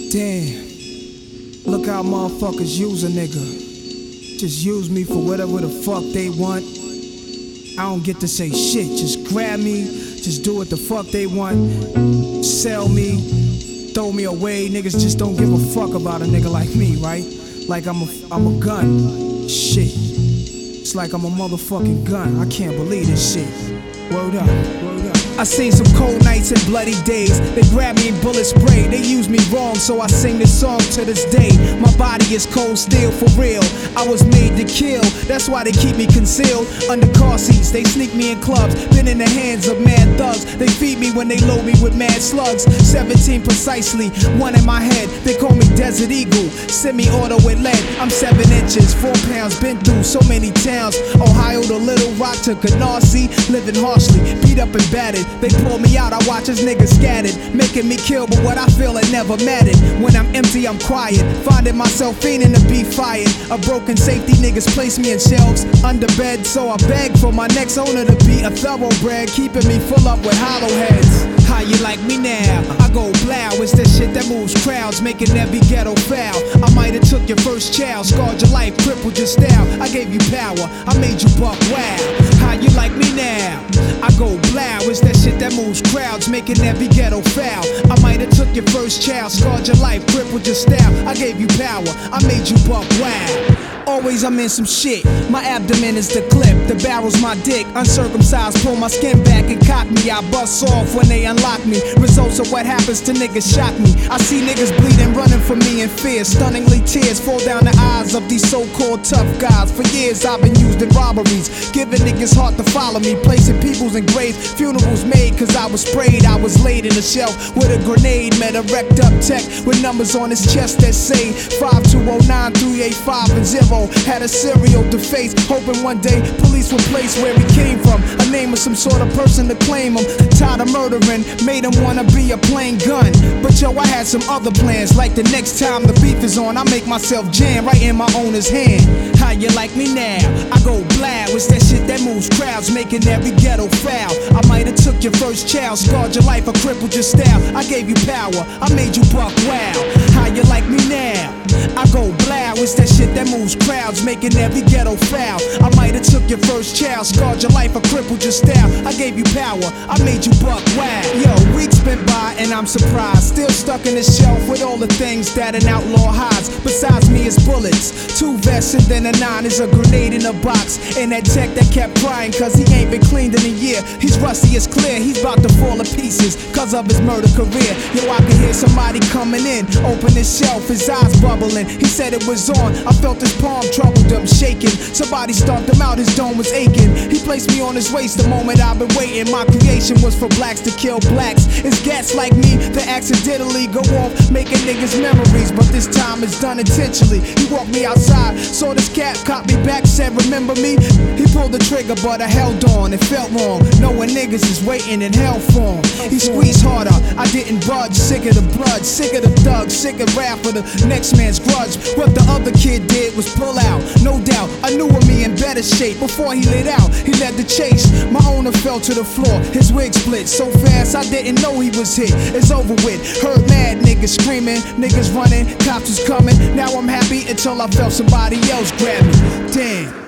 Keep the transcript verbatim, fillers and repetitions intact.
Damn, look how motherfuckers use a nigga. Just use me for whatever the fuck they want. I don't get to say shit, just grab me, just do what the fuck they want. Sell me, throw me away, niggas just don't give a fuck about a nigga like me, right? Like I'm a, I'm a gun, shit. It's like I'm a motherfucking gun, I can't believe this shit. Word up, word up. I seen some cold nights and bloody days. They grab me and bullet spray. They use me wrong, so I sing this song to this day. My body is cold steel for real. I was made to kill, that's why they keep me concealed under car seats. They sneak me in clubs, been in the hands of mad thugs. They feed me when they load me with mad slugs. seventeen precisely, one in my head. They call me Desert Eagle, semi-auto with lead. I'm seven inches, four pounds, been through so many towns. Ohio to Little Rock to Canarsie, living harshly, beat up and battered. They pull me out, I watch as niggas scattered, making me kill, but what I feel it never mattered. When I'm empty, I'm quiet, finding myself fiending to be fired. A broken safety, niggas place me in shelves under bed, so I beg for my next owner to be a thoroughbred, keeping me full up with hollow heads. How you like me now? I go blow, it's that shit that moves crowds, making every ghetto foul. I might have took your first child, scarred your life, crippled your style. I gave you power, I made you buck wow. How you like me now? I go blow, it's that shit that moves crowds, making every ghetto foul. I might have took your first child, scarred your life, crippled your style. I gave you power, I made you buck wow. Always I'm in some shit, my abdomen is the clip, the barrel's my dick. Uncircumcised, pull my skin back and cock me. I bust off when they unlock me. Results of what happens to niggas shock me. I see niggas bleeding, running from me in fear. Stunningly tears fall down the eyes of these so-called tough guys. For years I've been used in robberies, giving niggas heart to follow me, placing peoples in graves, funerals made cause I was sprayed. I was laid in a shelf with a grenade, met a wrecked up tech with numbers on his chest that say five two oh nine three eight five and zero. Had a serial to face, hoping one day police would place where he came from, a name of some sort of person to claim him. Tired of murdering, made him wanna be a plain gun. But yo, I had some other plans, like the next time the beef is on, I make myself jam right in my owner's hand. How you like me now? I go blow, it's that shit that moves crowds, making every ghetto foul. I might have took your first child, scarred your life, or crippled your style. I gave you power, I made you buck wow. How you like me now? I go blow, it's that shit that moves crowds, making every ghetto foul. I might have took your first child, scarred your life, or crippled your style. I gave you power, I made you buck wow. Yo, weeks been by and I'm surprised, still stuck in the shelf with all the things that an outlaw hides. Besides me is bullets, two vests and then a nine is a grenade in a box. And that tech that kept crying cause he ain't been cleaned in a year. He's rusty, it's clear, he's about to fall to pieces cause of his murder career. Yo, I can hear somebody coming in, open his shelf, his eyes bubbling. He said it was on, I felt his palm troubled him, shaking. Somebody stomped him out, his dome was aching. He placed me on his waist the moment I've been waiting. My creation was for blacks to kill blacks. It's gats like me that accidentally go off, making niggas memories, but this time it's done intentionally. He walked me outside, saw this cat, caught me back, said remember me? He pulled the trigger but I held on, it felt wrong, knowing niggas is waiting in hell for him. He squeezed harder, I didn't budge, sick of the blood, sick of the thugs, sick of rap for the next man's grudge. What the other kid did was pull out, no doubt, I knew of me in better shape. Before he lit out, he led the chase. My owner fell to the floor, his wig split so fast I didn't know he was hit. It's over with, heard mad niggas screaming, niggas running, cops was coming. Now I'm happy until I felt somebody else grab me. Damn.